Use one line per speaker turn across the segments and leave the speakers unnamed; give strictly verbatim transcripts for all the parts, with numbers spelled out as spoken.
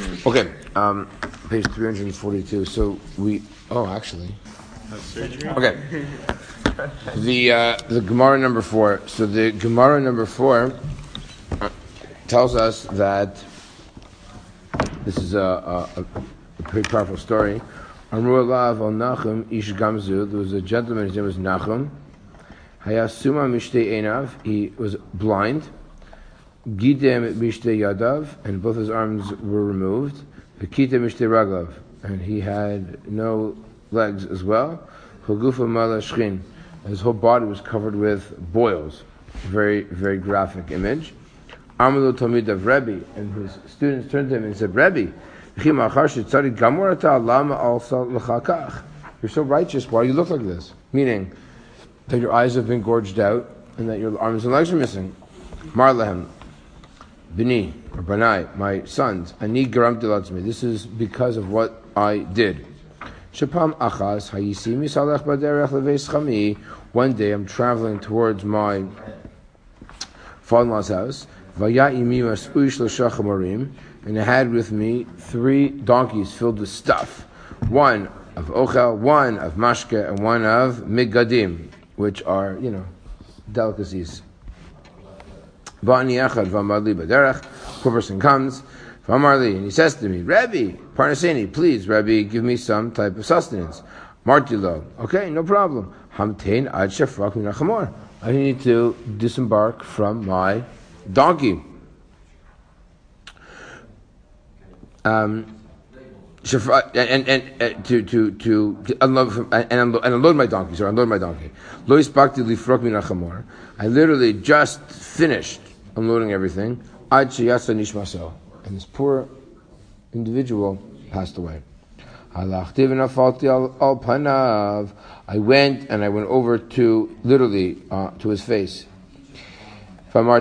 Okay, um, page three hundred forty-two. So we, oh, actually. Okay. The uh, the Gemara number four. So the Gemara number four tells us that this is a, a, a pretty powerful story. Amru alav al Nachum ish gamzu. There was a gentleman. His name was Nachum. Hayasuma mishtei einav. He was blind. Gidem mishtei yadav, and both his arms were removed. V'kita mishtei raglav, and he had no legs as well. Chagufa mala shchin. His whole body was covered with boils. Very, very graphic image. Amalu Talmid of Rebbe, and his students turned to him and said, Rebbe, you're so righteous, why do you look like this? Meaning that your eyes have been gorged out and that your arms and legs are missing. Marlahem, Bini, or Banai, my sons, Ani Garam Dilatzmi. This is because of what I did. Shapam Achas, Hayisimi Salech Baderech Leveis Chami. One day I'm traveling towards my father-in-law's house. And I had with me three donkeys filled with stuff. One of ochel, one of mashke, and one of migadim, which are, you know, delicacies. Poor person comes, and he says to me, Rebbe, Parnasini, please, Rebbe, give me some type of sustenance. Martilo, okay, no problem. Hamtein ad shefrak min hachamor. I need to disembark from my donkey. Um, and, and, and uh, to to to unload from, and, unload, and unload my donkey. Sorry, unload my donkey. Lo ispakti lifrok min hachamor. I literally just finished unloading everything. Ad sheyasa nishmaso, and this poor individual passed away. I went and I went over to literally uh, to his face. My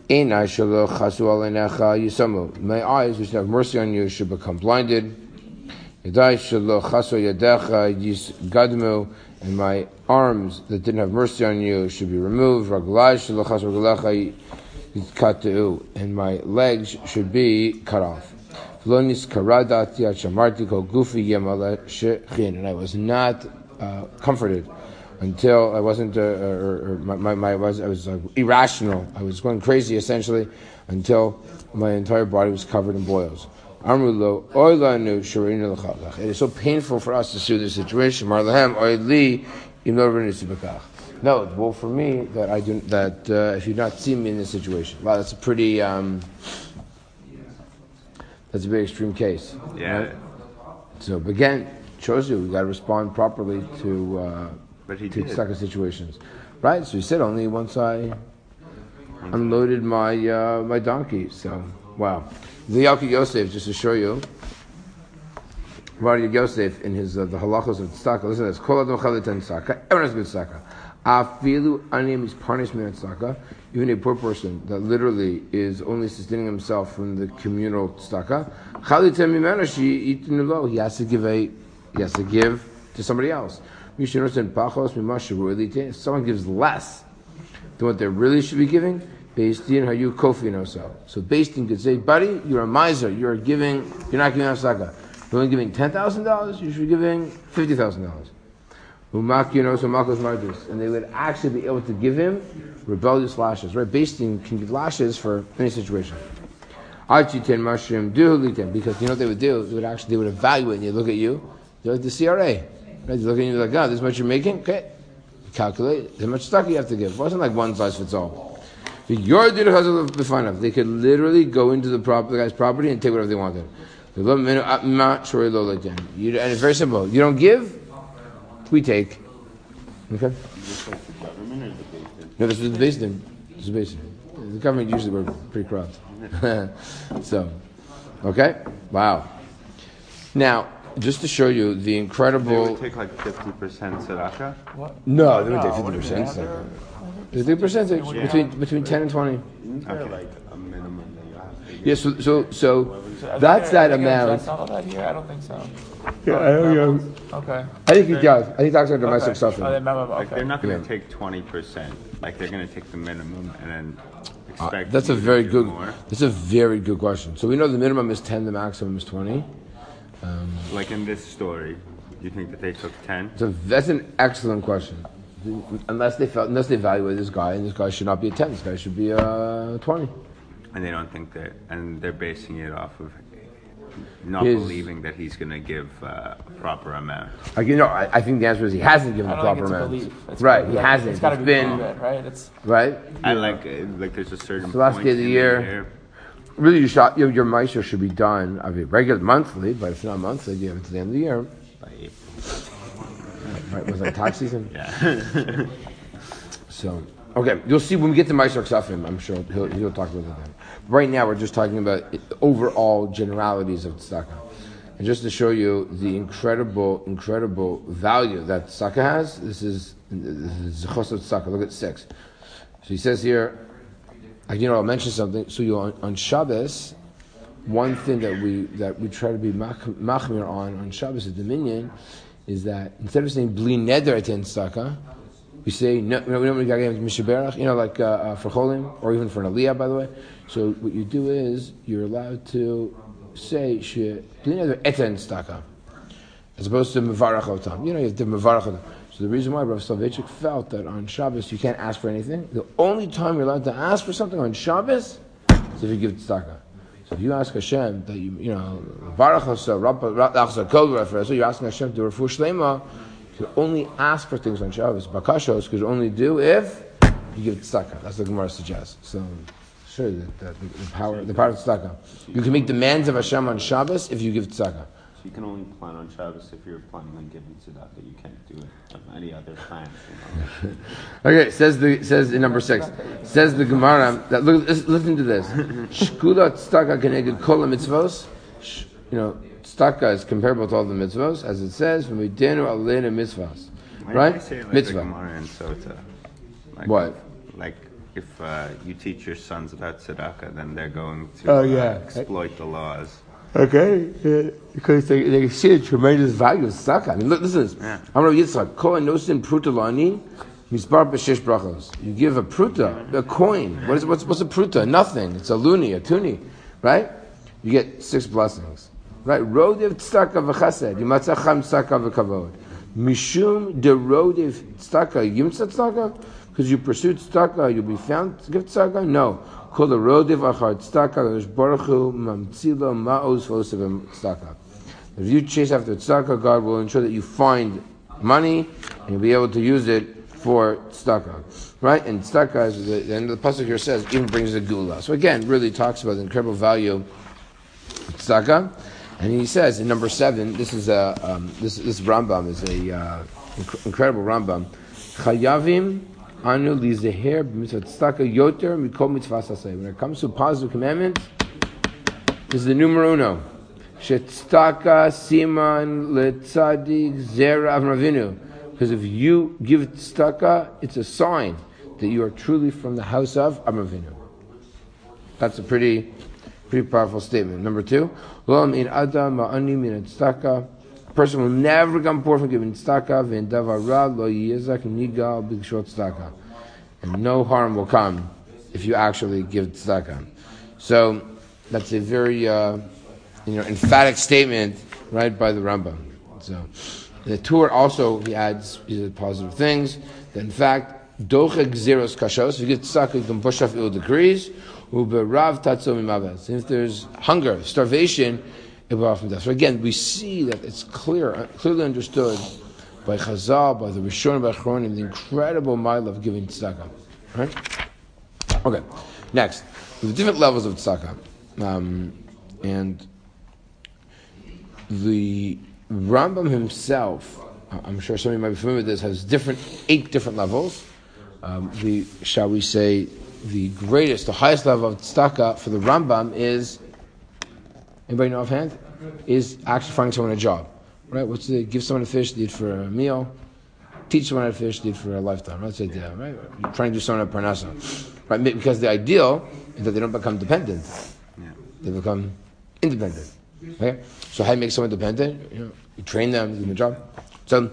eyes, which have mercy on you, should become blinded. And my arms that didn't have mercy on you should be removed. And my legs should be cut off. And I was not uh, comforted until I wasn't, uh, or, or my, my, my was I was uh, irrational. I was going crazy essentially until my entire body was covered in boils. It is so painful for us to see this situation. No, it's woe for me that I do that. Uh, if you not see me in this situation, wow, that's a pretty. Um, That's a very extreme case.
Yeah.
Right? So again, shows you we got to respond properly to uh, to sucker situations, right? So he said only once I unloaded my uh, my donkey. So wow, the Yalki Yosef, just to show you, Rabbi Yosef in his uh, the halachos of tzedakah. Listen to this: Kol adam chalitan tzedakah. Everyone has good tzedakah. Afilu anim is punishment tzedakah. Even a poor person that literally is only sustaining himself from the communal tzedakah, he has to give a, he has to give to somebody else. If someone gives less than what they really should be giving, based in how you kofi yourself. So based in could say, buddy, you're a miser. You're giving. You're not giving out tzedakah. You're only giving ten thousand dollars. You should be giving fifty thousand dollars. And they would actually be able to give him rebellious lashes, right? Basting can give lashes for any situation. Because you know what they would do? They would actually they would evaluate and they look at you. They're like the C R A. Right? They look at you like, oh, this is what you're making? Okay. Calculate how much stock you have to give. It wasn't like one size fits all. They could literally go into the, prop, the guy's property and take whatever they wanted. And it's very simple. You don't give, we take. Okay? No, this was the basin. This was the basin. The government usually were pretty corrupt. So, okay? Wow. Now, just to show you the incredible...
They would take like fifty percent tzedakah?
What? No, they would take fifty percent tzedakah. There's a percentage
yeah.
between between ten and twenty.
Isn't there okay. like a minimum that you have to give?
Yeah, so so so
So
that's
there,
that
are they gonna
amount.
address all of that here? I don't think so.
Yeah,
Oh,
I don't know.
memos? Okay.
I think he does. I think that's like the
Okay.
Meiser stuff.
Oh, they memo.
Like
Okay.
they're not going
Yeah.
to take twenty percent. Like they're going to take the minimum and then expect.
Uh, that's a
you to
very
do
good.
More.
That's a very good question. So we know the minimum is ten, the maximum is twenty. Um,
Like in this story, you think that they took ten?
so that's an excellent question. Unless they felt, unless they evaluate this guy, and this guy should not be a ten. This guy should be a twenty.
And they don't think that, and they're basing it off of not
His-
believing that he's going to give uh, a proper amount.
Like you know, I, I think the answer is he hasn't given
I
the
don't think
proper
it's a
amount.
belief. It's
Right,
gotta be
he
like-
hasn't.
It's got to
It's
be
been
proven, right? It's
right.
And like, uh, like there's a certain
The last
point
day of the
in
year. Really, your shot, your, your Meiser should be done. I mean, regular monthly, but if not monthly, you have it to the end of the year.
By April.
Right, was it tax season?
Yeah.
So, okay, you'll see when we get to Meiser Ksafim, I'm sure he'll, he'll talk about that then. Right now, we're just talking about the overall generalities of tzedakah. And just to show you the incredible, incredible value that tzedakah has, this is this is Zechus of tzedakah. Look at six. So he says here, I, you know, I'll mention something. So you on, on Shabbos, one thing that we that we try to be mach, machmir on on Shabbos at Dominion is that instead of saying bli neder etin tzedakah, we say no. You know, we don't really gotta give mishaberach. You know, like uh, uh, for cholim or even for an aliyah, by the way. So what you do is you're allowed to say she bli neder etin tzedakah, as opposed to mevarach otam. You know, you have to mevarach otam. So the reason why Rav Soloveitchik felt that on Shabbos you can't ask for anything. The only time you're allowed to ask for something on Shabbos is if you give tzedakah. So if you ask Hashem that you, you know, Baruch Hasa, Rabba Kol Refer, so you're asking Hashem to refuah shlema, you can only ask for things on Shabbos. Bakashos could only do if you give tzedakah. That's what the Gemara suggests. So sure that, that the, the power, the power of tzedakah. You can make demands of Hashem on Shabbos if you give tzedakah.
You can only plan on Shabbos if you're planning on giving tzedakah. You can't do it on any other time. You know?
Okay, says the says in number six. Says the Gemara that look listen to this. Shkula tzedakah keneged kol mitzvos. You know, tzedakah is comparable to all the mitzvos, as it says from Midenu Aleinu mitzvos. Right?
Say it like
Mitzvah.
The Gemara in Sota. Like,
What?
Like if uh, you teach your sons about tzedakah, then they're going to
Oh,
uh,
yeah.
exploit the laws.
Okay, yeah, because they, they see the tremendous value of tzedakah. I mean, look, listen to this.
Yeah.
I'm going to Yitzchak. Kol nosin pruta lani, mispar b'shesh brachos. You give a pruta, a coin. What is what's what's a pruta? Nothing. It's a luni, a tuni, right? You get six blessings, right? Rodev tzedakah v'chesed, yimatzacham tzedakah v'kavod. Mishum de rodev tzedakah yimtza tzedakah, because you pursued tzedakah, you'll be found to give tzedakah. No. Called the Rodev Achar Tzedakah, Baruch Hu Mamtzilo Ma'os Vosevim Tzedakah. If you chase after tzedakah, God will ensure that you find money and you'll be able to use it for tzedakah. Right? And tzedakah, as the, the end of the pasuk here says, even brings a gula. So again, really talks about the incredible value of tzedakah. And he says in number seven, this is a um, this this Rambam is a uh, inc- incredible Rambam. Chayavim. Anu lizeher b'mitzvah tzedakah yoter mikol mitzvah saseh. When it comes to positive commandments, this is the numero uno. Shetzedakah siman letzadik zera Avram Avinu. Because if you give tzedakah, it's a sign that you are truly from the house of Avram Avinu. That's a pretty, pretty powerful statement. Number two, lo min adam ma'ani min tzedakah. A person will never come poor from giving tzedakah, v'endavar ra lo yezak nigal b'gshot tzedakah, and no harm will come if you actually give tzedakah. So that's a very, uh, you know, emphatic statement, right, by the Rambam. So the Torah also he adds these positive things. That in fact, dochek zeros kashos. If you give tzedakah, you can push off ill decrees. Uberav tatzom imavas. If there's hunger, starvation, from death. So again, we see that it's clear, clearly understood by Chazal, by the Rishon, by Achronim, the incredible mile of giving tzedakah. Right? Okay. Next, the different levels of tzedakah, um, and the Rambam himself, I'm sure some of you might be familiar with this, has different eight different levels. Um, the shall we say the greatest, the highest level of tzedakah for the Rambam is. Anybody know offhand? Is actually finding someone a job, right? What's the give someone a fish, do it for a meal. Teach someone how to fish, do it for a lifetime. That's the idea, right? You're trying to do someone a parnasa, right? Because the ideal is that they don't become dependent,
Yeah.
they become independent. Okay? So how do you make someone dependent? You know, you train them, you give them a job. So,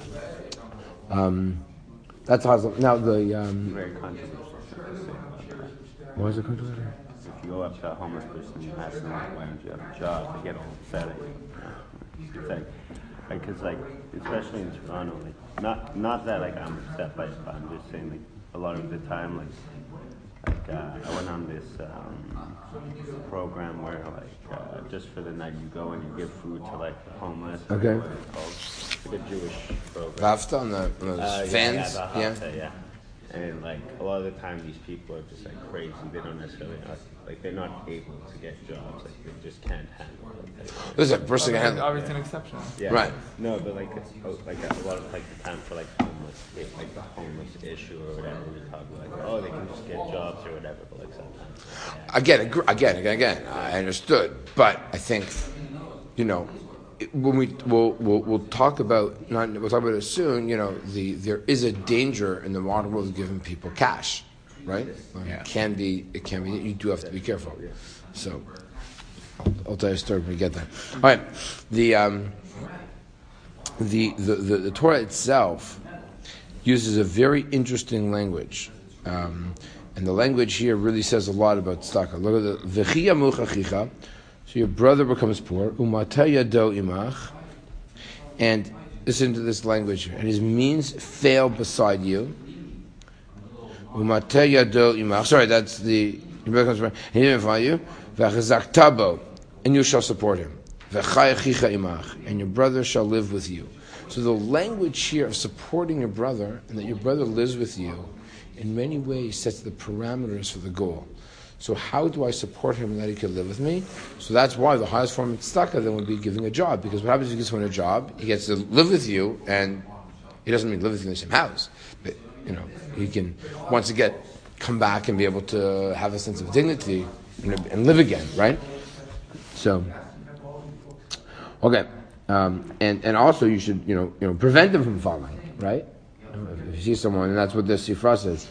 um, that's how. Now the um,
Very controversial. to say about that.
Why is it controversial?
If you go up to a homeless person and you ask them like, why don't you have a job, they get all upset at you. It's like, like, cause like, especially in Toronto, like, not not that like I'm upset by it, but I'm just saying like a lot of the time, like, like uh, I went on this um, program where like uh, just for the night you go and you give food to like the homeless.
Okay.
What it's called. It's like a Jewish program.
Rafta on the on those
Uh,
fans.
Yeah,
Yeah.
yeah, the Hafta, yeah. And like a lot of the time, these people are just like crazy. They don't necessarily like, like they're not able to get jobs. Like they just can't handle it.
Listen, person can handle.
Obviously, an exception.
Yeah.
Right.
No, but like it's, oh, like a lot of like the time for like homeless, like the homeless issue or whatever. We talk about like, oh, they can just get jobs or whatever. But like sometimes. Yeah.
Again, agr- again, again, again. I understood, but I think, you know, it- when we we'll, we'll we'll talk about not we'll talk about it soon. You know, the there is a danger in the modern world of giving people cash, right? Um,
Yeah.
It can be. It can be. You do have to be careful. So, I'll, I'll tell you a story when we get there. All right, the um, the, the the the Torah itself uses a very interesting language. Um, and the language here really says a lot about tzedakah. Look at the v'chiya muchachicha. So your brother becomes poor. Umataya do imach. And listen to this language here. And his means fail beside you. Umataya do imach. Sorry, that's the your brother becomes poor. And he didn't find you. V'chazak tabo. And you shall support him. V'chayachicha imach. And your brother shall live with you. So the language here of supporting your brother and that your brother lives with you in many ways sets the parameters for the goal. So how do I support him that he can live with me? So that's why the highest form of tzedakah then would be giving a job. Because what happens if you give someone a job, he gets to live with you, and he doesn't mean live with you in the same house. But, you know, he can, once again, come back and be able to have a sense of dignity and, and live again, right? So, okay. Um, and, and also you should, you know, you know, prevent them from falling, right? If you see someone, and that's what this sifra says.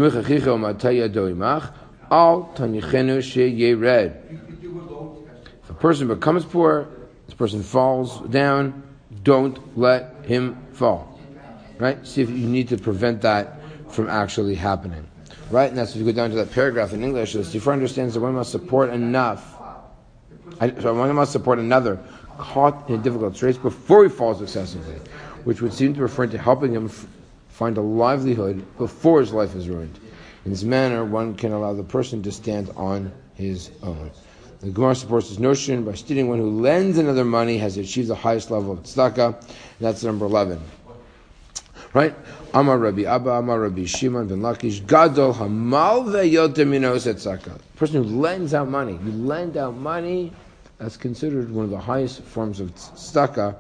Al tanichenu sheyered. If a person becomes poor, this person falls down, don't let him fall. Right? See if you need to prevent that from actually happening. Right? And that's if you go down to that paragraph in English, the Sifra understands that one must support enough. I, so one must support another caught in a difficult straits before he falls excessively, which would seem to refer to helping him f- find a livelihood before his life is ruined. In this manner, one can allow the person to stand on his own. The Gemara supports this notion by stating one who lends another money has achieved the highest level of tzedakah. That's number eleven. Right? Amar Rabbi Abba, Amar Rabbi Shimon ben Lakish, Gadol Hamal ve'yoter minos tzedakah. Person who lends out money. You lend out money, that's considered one of the highest forms of tzedakah.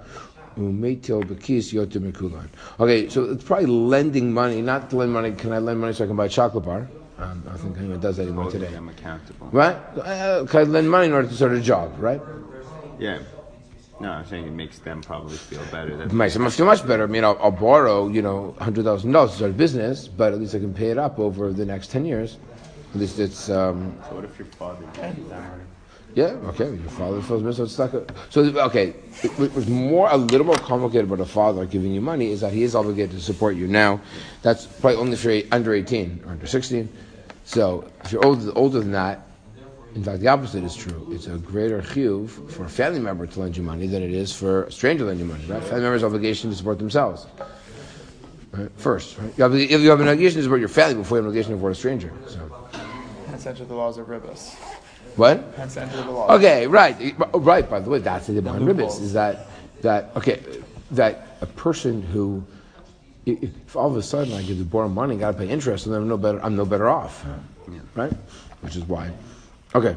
Okay, so it's probably lending money, not to lend money. Can I lend money so I can buy a chocolate bar? Um, I don't think anyone does that anymore
Holding
today.
them accountable.
Right? Uh, can I lend money in order to start a job, right?
Yeah. No, I'm saying it makes them probably feel better. That
It makes them feel much better. I mean, I'll, I'll borrow, you know, one hundred thousand dollars to start a business, but at least I can pay it up over the next ten years. At least it's... Um,
So what if your father gets that money?
Yeah, okay, your father feels miserable. Stuck. So, okay, it was more, a little more complicated about a father giving you money is that he is obligated to support you. Now, that's probably only if you're under eighteen or under sixteen. So, if you're older, older than that, in fact, the opposite is true. It's a greater chiyuv for a family member to lend you money than it is for a stranger to lend you money, right? Family members' obligation to support themselves. Right? First, right? You have, you have an obligation to support your family before you have an obligation to support a stranger. So.
Hence enter the laws of ribbis.
What?
Hence enter the laws.
Okay, right, right. By the way, that's the behind ribbis
loopholes.
is that that okay that a person who if all of a sudden I give the borrow money, got to pay interest, and then I'm no better. I'm no better off,
Yeah.
right? Which is why. Okay.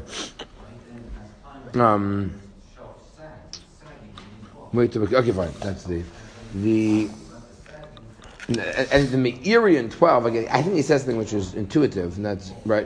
Um. Wait. To, okay, fine. That's the the. And and the Meiri in twelve, again, I think he says something which is intuitive, and that's right.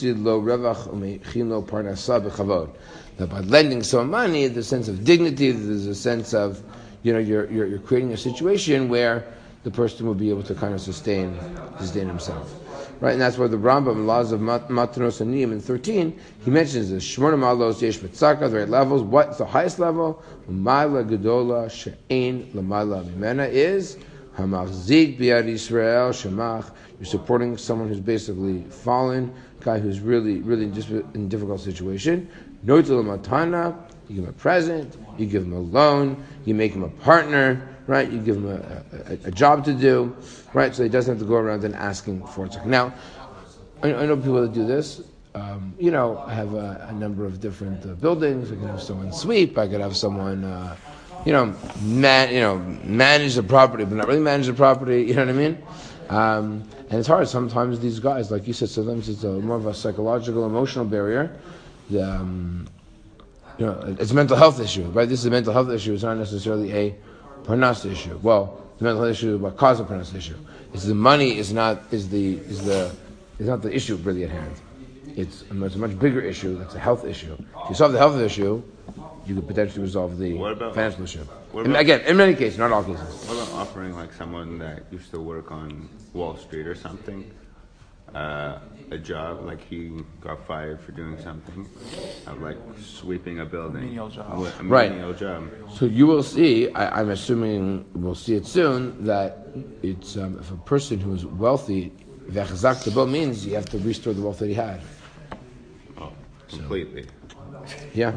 That by lending some money, there's a sense of dignity, there's a sense of, you know, you're you're, you're creating a situation where the person will be able to kind of sustain sustain himself. right? And that's why the Rambam, laws of Mat- Matanos Aniyim in thirteen, he mentions this. Shmona Malos Yesh Mitzaka, the right levels. What's the highest level? Umayla Gedola She'ein Lamayla Mimena is Hamachzik B'Yad Yisrael Shemach. You're supporting someone who's basically fallen, guy who's really, really just in a difficult situation. Notel Matana, you give him a present, you give him a loan, you make him a partner, right? You give him a, a, a job to do, right? So he doesn't have to go around and asking for it. Now, I, I know people that do this. Um, you know, I have a, a number of different uh, buildings. I could have someone sweep. I could have someone, uh, you know, man, you know, manage the property, but not really manage the property. You know what I mean? Um, and it's hard. Sometimes these guys, like you said, sometimes it's a, more of a psychological, emotional barrier. The, um, you know, it's a mental health issue, right? This is a mental health issue. It's not necessarily a parnas issue. Well, the mental health issue, what causes a parnas issue? It's the money is not is the is the is not the issue really at hand. It's, it's a much bigger issue. That's a health issue. If you solve the health issue, you could potentially resolve the
about,
financial issue.
What
And
about,
again, in many cases, not all cases.
what about offering like someone that used to work on Wall Street or something, uh, a job, like he got fired for doing something, of like sweeping a building.
A menial job.
A
Right.
menial job.
So you will see, I, I'm assuming we'll see it soon, that it's um, if a person who is wealthy, v'chazak tabo means you have to restore the wealth that he had.
Oh, completely.
Yeah.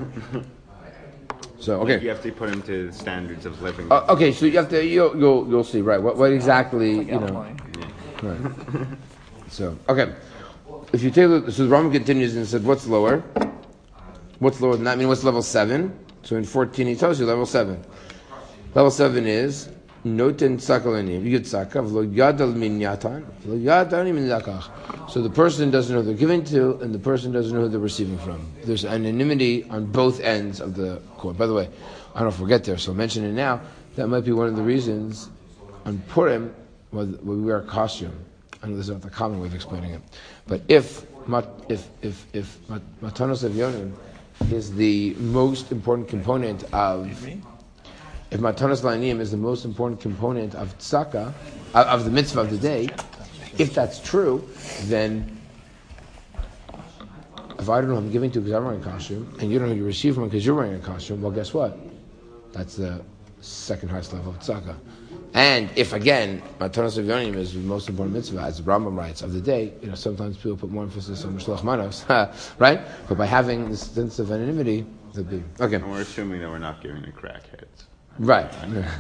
So
Like you
okay.
have to put him to standards of living.
Uh, okay. So you have to you'll you'll, you'll see right what what exactly
Like
you know.
outline.
Right. So okay. If you take a look, so the Rambam continues and said, "What's lower? What's lower than that? I mean, what's level seven?" So in fourteen, he tells you level seven. Level seven is noten tzakalanim. You get tzakav lo yadal min yatan lo yadal min zakach. So the person doesn't know who they're giving to, and the person doesn't know who they're receiving from. There's anonymity on both ends of the coin. By the way, I don't know if we'll get there, so I'll mention it now. That might be one of the reasons on Purim when we wear a costume. I know this is not the common way of explaining it, but if if if if Matanos Avyonim is the most important component of, if Matanos La'aniyim is the most important component of tzaka, of, of the mitzvah of the day, if that's true, then if I don't know who I'm giving to because I'm wearing a costume, and you don't know who you receive from because you're wearing a costume, well, guess what? That's the second highest level of tzaka. And if again, Matanos Avyonim is the most important mitzvah, as the Rambam writes, of the day, you know, sometimes people put more emphasis on Mishloach Manos, right? But by having this sense of anonymity, that'd be okay.
And we're assuming that we're not giving to crackheads.
Right.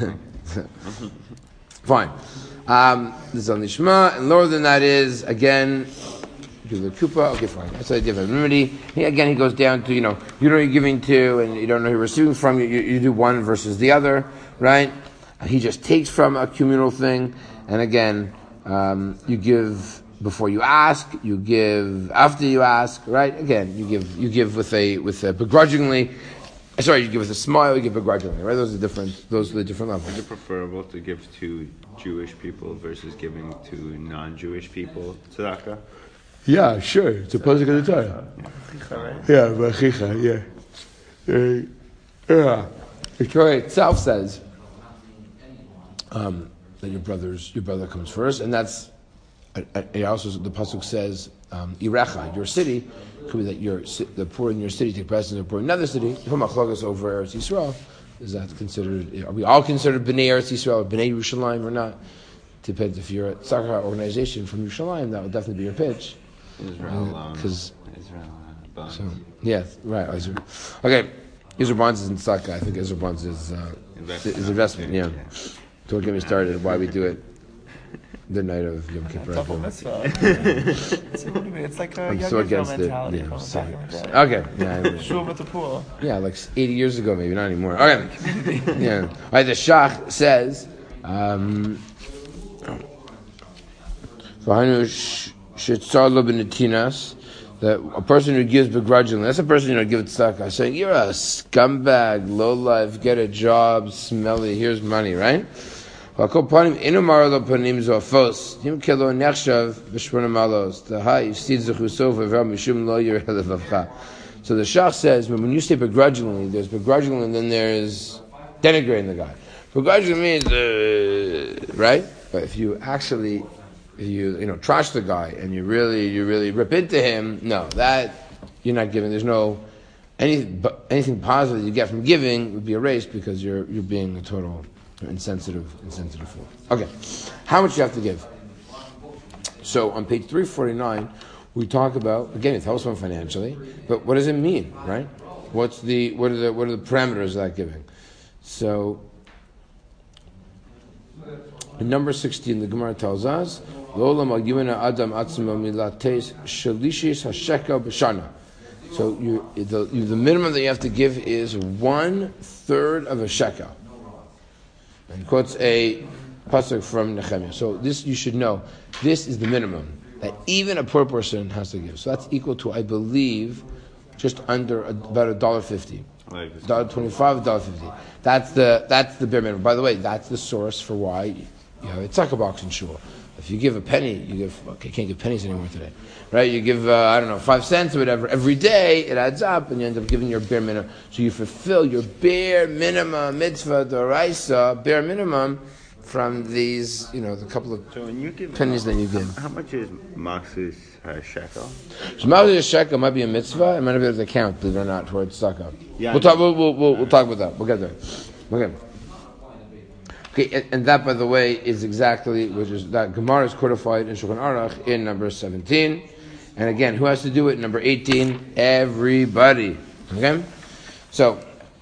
Fine. Um, this is on Nishma, and lower than that is again. Do the kupa. Okay, fine. That's the idea of anonymity. He, again, he goes down to you know you know who you're giving to, and you don't know who you're receiving from. You, you, you do one versus the other, right? He just takes from a communal thing, and again, um, you give before you ask, you give after you ask, right? Again, you give you give with a with a begrudgingly. Sorry, you give with a smile, you give begrudgingly, right? Those are different. Those are the different levels.
Is it preferable to give to Jewish people versus giving to non-Jewish people tzedakah?
Yeah, sure. It's a pasuk of the Torah. Yeah, v'achicha. Yeah, uh, yeah. The Torah itself says. Um, that your brother's your brother comes first, and that's it. Also, the pasuk says, um, "Irecha," your city. Could be that your the poor in your city take precedence of the poor in another city. If I'm machlokes over Eretz Yisrael, is that considered? Are we all considered bnei Eretz Yisrael or bnei Yerushalayim or not? Depends. If you're a tzaka organization from Yerushalayim, that would definitely be your pitch.
Israel alone.
Because
Israel alone.
so yeah, right. Israel. Okay, Israel bonds is in tzaka. I think Israel bonds is uh,
Investment.
is investment. Yeah. Don't get me started. Why we do it the night of Yom Kippur?
Double mitzvah. it's, what do you mean? It's like a
I'm
young
so
Israel
against it.
mentality.
Yeah,
from
sorry.
back in the day.
Okay. Yeah, I-
Shuv at the pool.
yeah, like eighty years ago, maybe not anymore. Okay. Yeah. All right. The Shach says, um, that a person who gives begrudgingly, that's a person who gives tzedakah, saying, "You're a scumbag, low life, get a job, smelly. Here's money, right?" So the Shach says, when you say begrudgingly, there's begrudgingly and then there's denigrating the guy. Begrudgingly means, uh, right? But if you actually you you know trash the guy and you really you really rip into him, no, that you're not giving. There's no any but anything positive you get from giving would be erased because you're you're being a total insensitive insensitive fool. Okay, how much you have to give? So on page three forty-nine, we talk about again it helps one financially, but what does it mean, right? What's the what are the what are the parameters of that giving? So in number sixteen, the Gemara tells us, Adam so you, the, you, the minimum that you have to give is one third of a shekel. And quotes a pasuk from Nehemiah. So this you should know. This is the minimum that even a poor person has to give. So that's equal to, I believe, just under a, about a dollar fifty. Dollar twenty-five, dollar fifty. That's the that's the bare minimum. By the way, that's the source for why you have a tzedakah box in shul. If you give a penny, you give, okay, can't give pennies anymore today, right? You give, uh, I don't know, five cents or whatever, every day, it adds up, and you end up giving your bare minimum. So you fulfill your bare minimum, mitzvah, doraisa, bare minimum, from these, you know, the couple of
so when you give
pennies that you give.
How much is Max's uh, shekel?
So Max's shekel might be a mitzvah, it might not be able to count, believe it or not, towards tzedakah.
Yeah,
we'll, talk, we'll, we'll, we'll, we'll talk about that. We'll get there. Okay. Okay, and, and that, by the way, is exactly, which is, that Gemara is codified in Shulchan Aruch in number seventeen. And again, who has to do it? Number eighteen, everybody. Okay? So,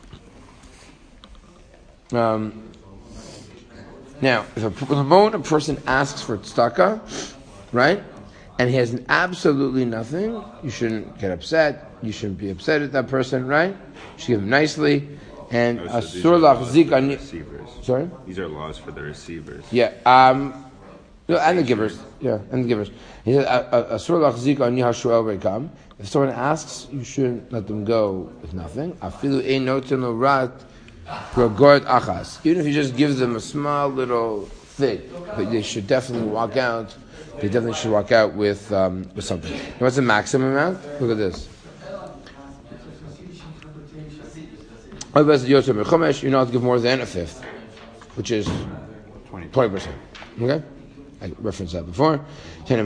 um, now, if a, the moment a person asks for tzedakah, right, and he has absolutely nothing, you shouldn't get upset. You shouldn't be upset at that person, right? You should give him nicely. And
Oh, so these
asur
are laws for
lachzik
the
ani.
receivers.
Sorry?
These are laws for the receivers.
Yeah. Um, no, and the givers. Yeah, and the givers. He says, asur lachzik ani hashuel reikam. If someone asks, you shouldn't let them go with nothing. Afilu ein noten lo rat rogord achas. Even if you just give them a small little thing, but they should definitely walk out. They definitely should walk out with um, with something. You know what's the maximum amount? Look at this. You're not to give more than a fifth, which is twenty percent. Okay? I referenced that before. So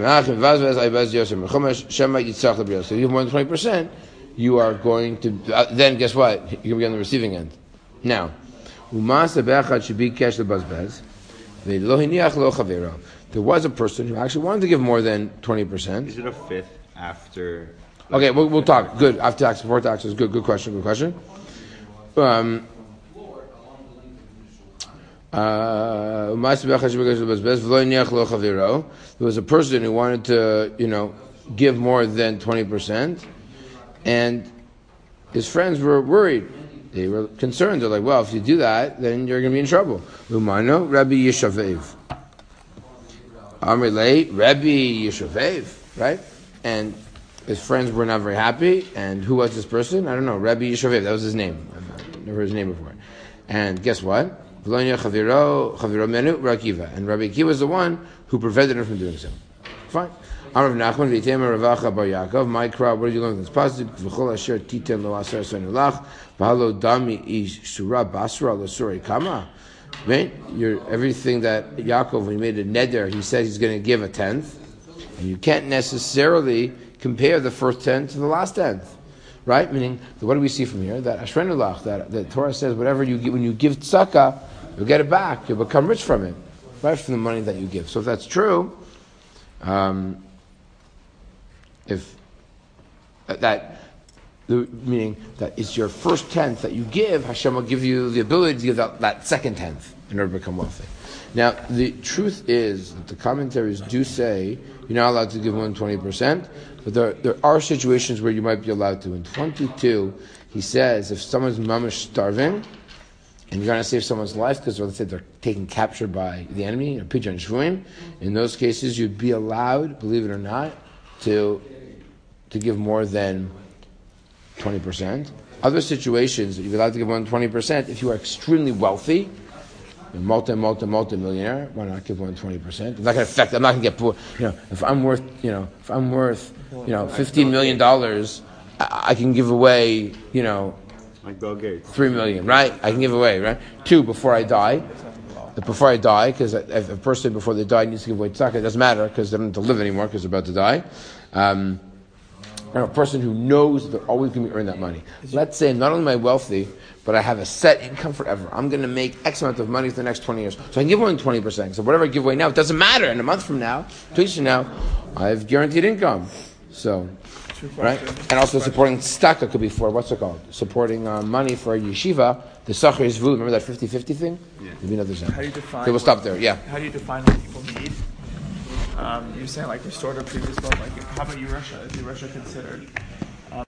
if you give more than twenty percent, you are going to, uh, then guess what? You're going to be on the receiving end. Now, there was a person who actually wanted to give more than twenty percent.
Is it a fifth after?
Okay, we'll, we'll talk. Good. After tax, before taxes. Good, good question, good question. Um, uh, there was a person who wanted to, you know, give more than twenty percent, and his friends were worried. They were concerned. They're like, well, if you do that, then you're going to be in trouble. Umano, Rabbi Yishavev. Amrele, Rabbi Yishavev, right? And his friends were not very happy. And who was this person? I don't know. Rabbi Yishavev, that was his name. I've never heard his name before. And guess what? And Rabbi Akiva was the one who prevented him from doing so. Fine. Amrav Nachman v'itema Ravacha bar Yaakov. My crowd, what are you going with this positive? V'chol asher titen lo asar senu lach v'halo dami ish surah basra lo surah kama. Right? You're, everything that Yaakov, when he made a neder, he said he's going to give a tenth. And you can't necessarily compare the first tenth to the last tenth. Right? Meaning, what do we see from here? That Ashrenu lach, that the Torah says whatever you give, when you give tzedakah, you'll get it back. You'll become rich from it. Right? From the money that you give. So if that's true, um, if that, the, meaning that it's your first tenth that you give, Hashem will give you the ability to give that, that second tenth in order to become wealthy. Now, the truth is that the commentaries do say you're not allowed to give more than twenty percent, but there, there are situations where you might be allowed to. In twenty-two, he says if someone's mamish starving, and you're going to save someone's life because, let's say, they're taken captured by the enemy, a pigeon shvuim, in those cases, you'd be allowed, believe it or not, to to give more than twenty percent. Other situations, you're allowed to give more than twenty percent if you are extremely wealthy, you're multi, multi, multi-millionaire, why not give more than twenty percent? It's not going to affect, I'm not going to get poor. You know, if I'm worth, you know, if I'm worth, you know, fifteen million dollars, I, I can give away, you know,
Like Bill Gates.
Three million, right? I can give away, right? Two before I die. that before I die, because if a person before they die needs to give away tzedakah, it doesn't matter because they don't have to live anymore because they're about to die. Um, I'm a person who knows they're always going to be earning that money. Let's say not only am I wealthy, but I have a set income forever. I'm going to make X amount of money for the next twenty years. So I can give away twenty percent. So whatever I give away now, it doesn't matter. In a month from now, two weeks from now, I have guaranteed income. So, right? And also supporting tzedakah could be for, what's it called? Supporting uh, money for a yeshiva. The Sachar is Vu. Remember that fifty-fifty thing? Yeah. Maybe another time.
How do you define?
Okay, we'll stop there. Yeah.
How do you define what people need? Um, you're saying like restored or previous wealth. Like, how about Yerusha? Is Yerusha considered